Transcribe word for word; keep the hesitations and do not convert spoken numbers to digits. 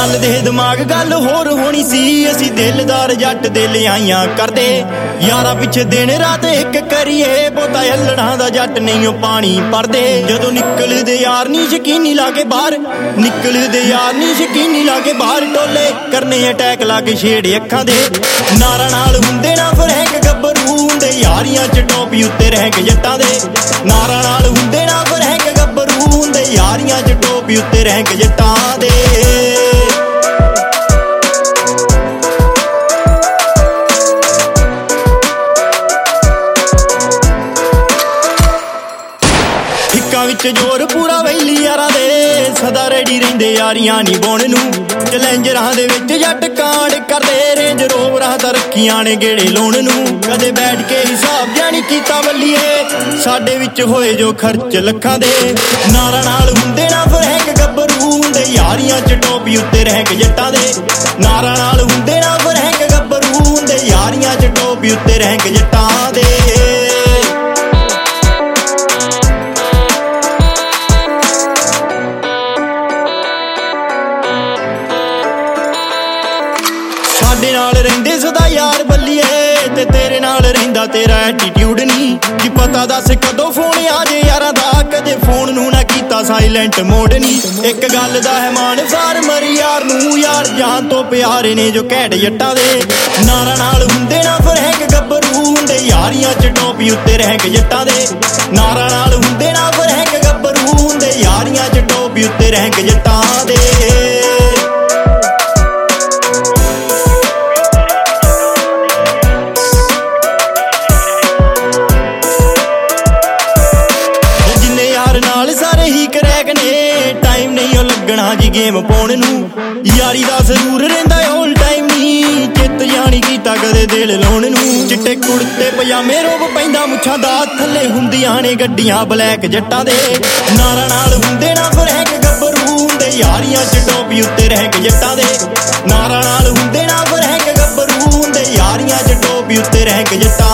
ਚੱਲ ਦੇ ਦਿਮਾਗ ਗੱਲ ਹੋਰ ਹੋਣੀ ਸੀ। ਅਸੀਂ ਦਿਲਦਾਰ ਜੱਟ ਦੇ ਲਿਆਈਆਂ ਕਰਦੇ ਯਾਰਾਂ ਪਿੱਛੇ ਦਿਨ ਰਾਤ ਇੱਕ ਕਰੀਏ। ਬਹੁਤਾ ਹੱਲੜਾਂ ਦਾ ਜੱਟ ਨਹੀਂ ਉਹ ਪਾਣੀ ਭਰਦੇ। ਜਦੋਂ ਨਿਕਲਦੇ ਯਾਰ ਨੀ ਯਕੀਨੀ ਲਾ ਕੇ ਬਾਹਰ, ਨਿਕਲਦੇ ਯਾਰ ਨੀ ਯਕੀਨੀ ਲਾ ਕੇ ਬਾਹਰ। ਟੋਲੇ ਕਰਨੇ ਅਟੈਕ ਲਾ ਕੇ ਛੇੜ ਅੱਖਾਂ ਦੇ। ਨਾਰਾਂ ਨਾਲ ਹੁੰਦੇ ਨਾ ਫਰੈਂਕ ਗੱਭਰੂ ਹੁੰਦੇ ਯਾਰੀਆਂ ਚ ਟੋਪੀ ਉੱਤੇ ਰਹਿ ਕੇ ਜੱਟਾਂ ਦੇ। ਨਾਰਾਂ ਨਾਲ ਹੁੰਦੇ ਨਾ ਫਰੈਂਕ ਗੱਭਰੂ ਹੁੰਦੇ ਯਾਰੀਆਂ ਚ ਟੋਪੀ ਉੱਤੇ ਰਹਿ ਕੇ ਜੱਟਾਂ ਦੇ। ਵਿੱਚ ਜੋਰ ਪੂਰਾ ਵੈਲੀ ਯਾਰਾਂ ਦੇ, ਸਦਾ ਰੈਡੀ ਰਹਿੰਦੇ ਯਾਰੀਆਂ ਨੀ ਬੋਣ ਨੂੰ। ਚੈਲੰਜਰਾਂ ਦੇ ਵਿੱਚ ਜੱਟ ਕਾਂਡ ਕਰਦੇ, ਰੇਂਜ ਰੋਵਰਾਂ ਦਾ ਰੱਖੀਆਂ ਨੇ ਗੇੜੇ ਲਾਉਣ ਨੂੰ। ਕਦੇ ਬੈਠ ਕੇ ਹਿਸਾਬ ਜਾਣੀ ਕੀਤਾ ਬੱਲੀਏ, ਸਾਡੇ ਵਿੱਚ ਹੋਏ ਜੋ ਖਰਚ ਲੱਖਾਂ ਦੇ। ਨਾਰਾਂ ਨਾਲ ਹੁੰਦੇ ਨਾ ਫਰੈਂਕ ਗੱਭਰੂ ਹੁੰਦੇ ਯਾਰੀਆਂ ਚ ਟੋਪੀ ਉੱਤੇ ਰਹਿ ਕੇ ਜੱਟਾਂ ਦੇ। ਨਾਰਾਂ ਨਾਲ ਹੁੰਦੇ ਨਾ ਫਰੈਂਕ ਗੱਭਰੂ ਹੁੰਦੇ ਯਾਰੀਆਂ ਚ ਟੋਪੀ ਉੱਤੇ ਰਹਿ ਕੇ ਜੱਟਾਂ ਦੇ। ਸਾਡੇ ਨਾਲ ਰਹਿੰਦੇ ਸਦਾ ਯਾਰ ਬੱਲੀਏ, ਤੇ ਤੇਰੇ ਨਾਲ ਰਹਿੰਦਾ ਤੇਰਾ ਐਟੀਟਿਊਡ ਨਹੀਂ। ਕੀ ਪਤਾ ਦੱਸ ਕਦੋਂ ਫੋਨ ਆ ਜੇ ਯਾਰਾਂ ਦਾ, ਕਦੇ ਫੋਨ ਨੂੰ ਨਾ ਕੀਤਾ ਸਾਇਲੈਂਟ ਮੋਡ ਨਹੀਂ। ਇੱਕ ਗੱਲ ਦਾ ਹੈ ਮਾਣ ਫਾਰਮਰ ਯਾਰ ਨੂੰ, ਯਾਰ ਜਾਨ ਤੋਂ ਪਿਆਰੇ ਨੇ ਜੋ ਘੈਂਟ ਜੱਟਾਂ ਦੇ। ਨਾਰਾਂ ਨਾਲ ਹੁੰਦੇ ਨਾ ਫਰੈਂਕ ਗੱਭਰੂ ਹੁੰਦੇ ਯਾਰੀਆਂ ਚ ਟੋਪੀ ਉੱਤੇ ਰਹਿ ਕੇ ਜੱਟਾਂ ਦੇ। ਨਾਰਾਂ ਨਾਲ ਹੁੰਦੇ ਨਾ ਫਰੈਂਕ ਗੱਭਰੂ ਹੁੰਦੇ ਯਾਰੀਆਂ ਚ ਟੋਪੀ ਉੱਤੇ ਰਹਿ ਕੇ ਜੱਟਾਂ ਦੇ। ਨਾਲ ਸਾਰੇ ਹੀ ਕਰੈਕ ਨੇ, ਟਾਈਮ ਨਹੀਂ ਉਹ ਲੱਗਣਾ ਜੀ ਗੇਮ ਪਾਉਣ ਨੂੰ। ਯਾਰੀ ਦਾ ਜ਼ਰੂਰ ਰਹਿੰਦਾ ਆਲ ਟਾਈਮ ਨੀ, ਚਿੱਤ ਜਾਣੀ ਕੀਤਾ ਕਦੇ ਦਿਲ ਲਾਉਣ ਨੂੰ। ਚਿੱਟੇ ਕੁੜਤੇ ਪਜਾਮੇ ਰੋਬ ਪੈਂਦਾ ਮੁੱਛਾਂ ਦਾ, ਥੱਲੇ ਹੁੰਦੀਆਂ ਨੇ ਗੱਡੀਆਂ ਬਲੈਕ ਜੱਟਾਂ ਦੇ। ਨਾਰਾਂ ਨਾਲ ਹੁੰਦੇ ਨਾ ਫਰੈਂਕ ਗੱਭਰੂ ਹੁੰਦੇ ਯਾਰੀਆਂ ਚ ਟੋਪੀ ਉੱਤੇ ਰਹਿ ਕੇ ਜੱਟਾਂ ਦੇ। ਨਾਰਾਂ ਨਾਲ ਹੁੰਦੇ ਨਾ ਫਰੈਂਕ ਗੱਭਰੂ ਹੁੰਦੇ ਯਾਰੀਆਂ ਚ ਟੋਪੀ ਉੱਤੇ ਰਹਿ ਕੇ ਜੱਟਾਂ